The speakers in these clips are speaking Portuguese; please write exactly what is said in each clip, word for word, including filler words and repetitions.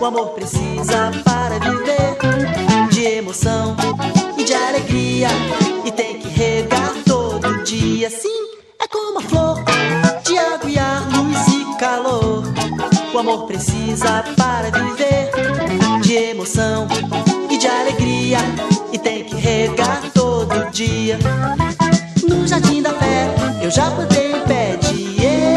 amor precisa para viver, de emoção e de alegria, e tem que regar todo dia. Sim, é como a flor, de água e ar, luz e calor. O amor precisa para viver, de emoção e de alegria, e tem que regar todo dia. No jardim da fé eu já plantei um pé de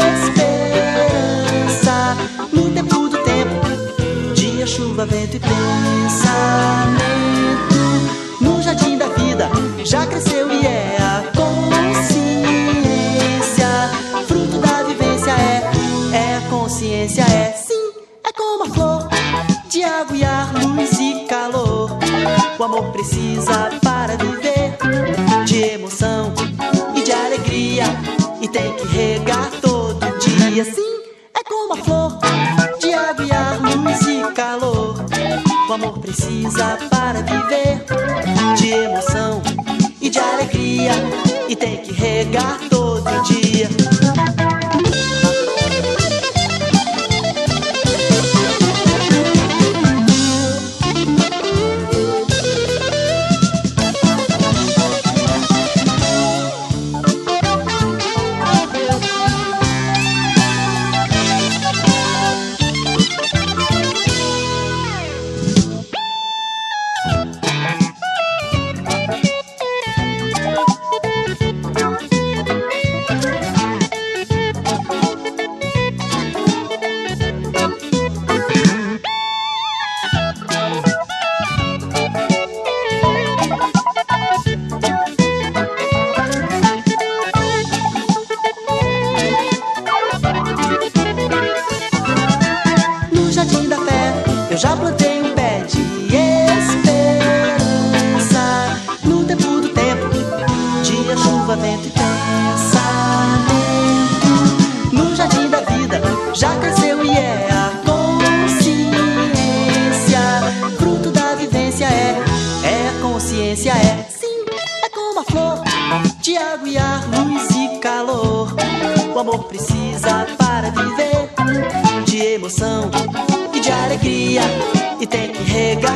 esperança. No tempo do tempo, dia, chuva, vento e pensamento. No jardim da vida já cresceu e é a consciência. Fruto da vivência é, é a consciência é. Sim, é como a flor, de água e ar, luz e calor. O amor precisa para viver, de emoção e de alegria, e tem que regar todo dia. Sim, é como a flor, de água e ar, luz e calor. O amor precisa para viver, de emoção e de alegria, e tem que regar todo dia. Eu já plantei um pé de esperança. No tempo do tempo, dia, chuva, vento e pensamento. No jardim da vida já cresceu e é a consciência. Fruto da vivência é, é a consciência é. Sim, é como a flor, de água e ar, luz e calor. O amor precisa para viver, de emoção e de alegria, e tem que regar